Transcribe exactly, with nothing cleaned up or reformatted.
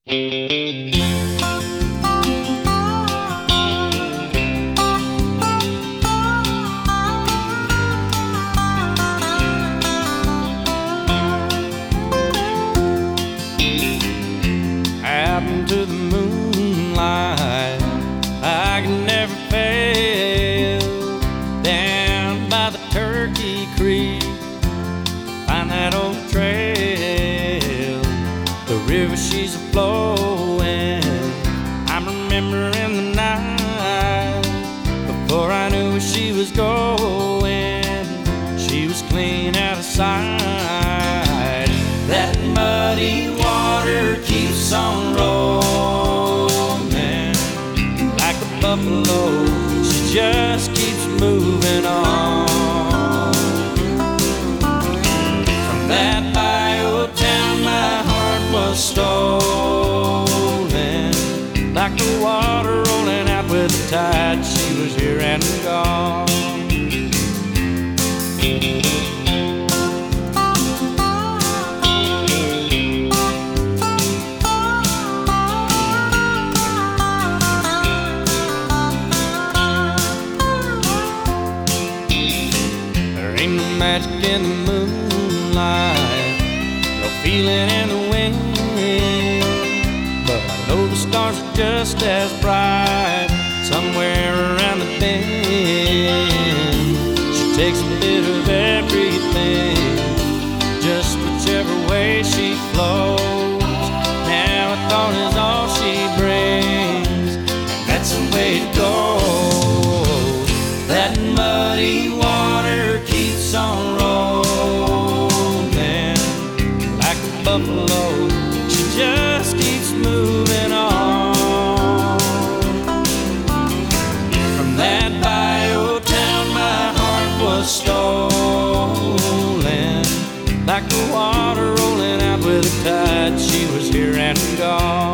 Out into the moonlight, I can never fail. Down by the Turkey Creek, find that old trail. The river she's a-flowing, I'm remembering the night before I knew where she was going. She was clean out of sight. That muddy water keeps on rolling like a buffalo. She just keeps moving on. From that bio town my heart was stolen, like the water rolling out with the tide. She was here and gone. Ain't no magic in the moonlight, no feeling in the wind, but I know the stars are just as bright somewhere around the bend. She takes a bit of everything, just whichever way she flows. Now a thought is all she brings, and that's the way it goes. That muddy water keeps on rolling like a buffalo. She just keeps moving on. From that bio town my heart was stolen, like the water rolling out with the tide. She was here and gone.